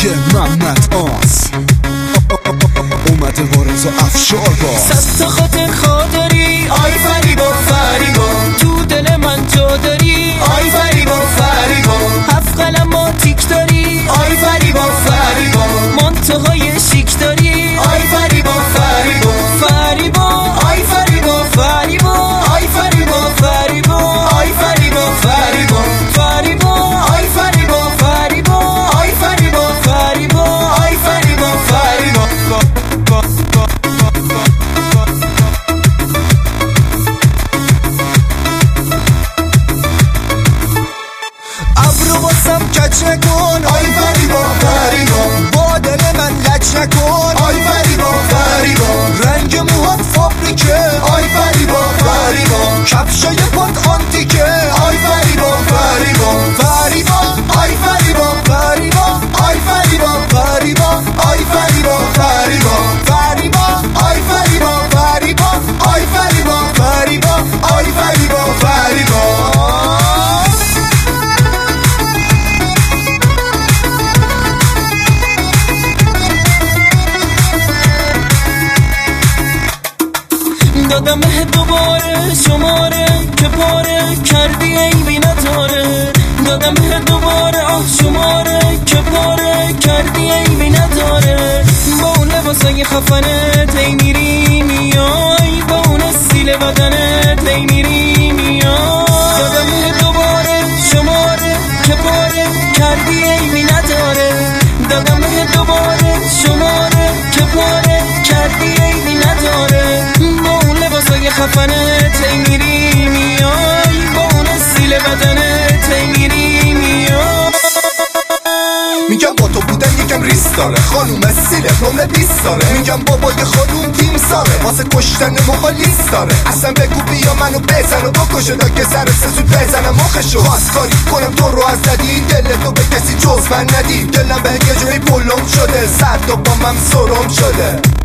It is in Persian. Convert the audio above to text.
دیجی محمد آس اومده وارز و افشار باز. صد تا خاطر خاطری آی فریبا فریبا، تو دل من جا داری آی فریبا فریبا، هفت قلم ما تیک داری آی فریبا فریبا، منتهای شیک داری آی فریبا فریبا فریبا، آی فریبا فریبا، آی فریبا فریبا، آی فریبا فریبا فریبا، آی فریبا فریبا، آی فریبا فریبا، آی فریبا فریبا. ابرو واسم کچ نکن آی فریبا فریبا، با دل من لچ نکن آی فریبا فریبا، رنگ موهات فابریکه آی فریبا فریبا، کفشای پات آنتیکه آی فریبا فریبا فریبا، آی فریبا فریبا، آی فریبا فریبا، آی فریبا فریبا فریبا، آی فریبا فریبا، آی فریبا فریبا، آی فریبا فریبا. دادم دوباره شماره که پاره کردی ای بی نداره، دادم دوباره شماره که پاره کردی ای بی نداره، با اون لباسای خفنت ای میری میای، با اون استیل بدنت ای میری میای، دادم دوباره شماره که پاره کردی ای بی نداره، دادم دوباره شماره که پاره کردی ای بی نداره، خفنت ای میری میای، با اون استیل بدنت ای میری میای. میگم با تو بودن یکم ریس داره، خانوم استیل نمره 20 داره، میگم بابای خانوم تیم ساره، واسه کشتن موقع لیست داره، اصلا بگو بیا منو بزن و بکشه تا که سر سود بزنم مخشو، خواست کاری کنم تو رو از ندی، دلتو به کسی جز من ندی، دلم به یه جوری پلم شده، صد با من سرم شده.